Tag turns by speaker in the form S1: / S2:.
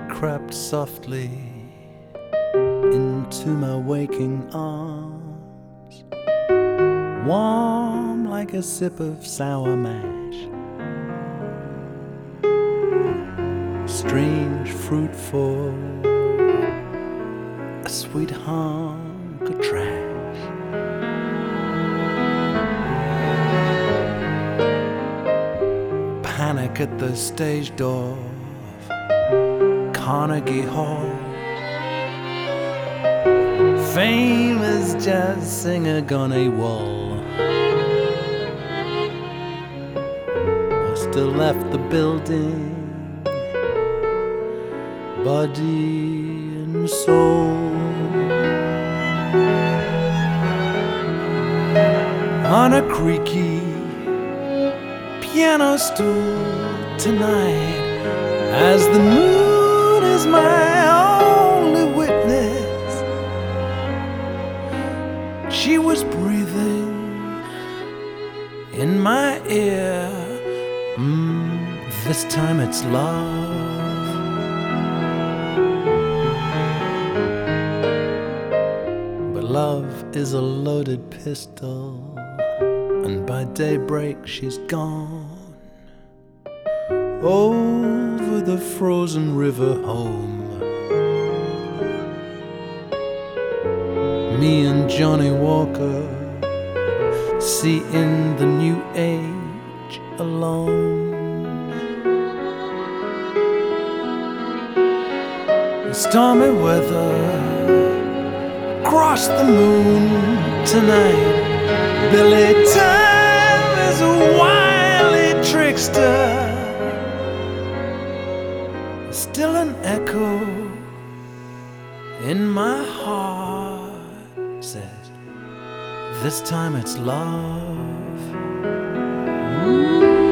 S1: crept softly into my waking arms, warm like a sip of sour mash, strange fruitful, a sweet hunk of trash. Panic at the stage door of Carnegie Hall. Famous jazz singer gone AWOL. I still left the building, body and soul. On a creaky piano stool tonight, as the moon is my only witness, she was breathing in my ear. This time it's love. But love is a loaded pistol, and by daybreak she's gone over the frozen river home. Me and Johnny Walker see in the new age alone. Stormy weather, cross the moon tonight. Billy Time is a wily trickster, still an echo in my heart says, this time it's love. Ooh.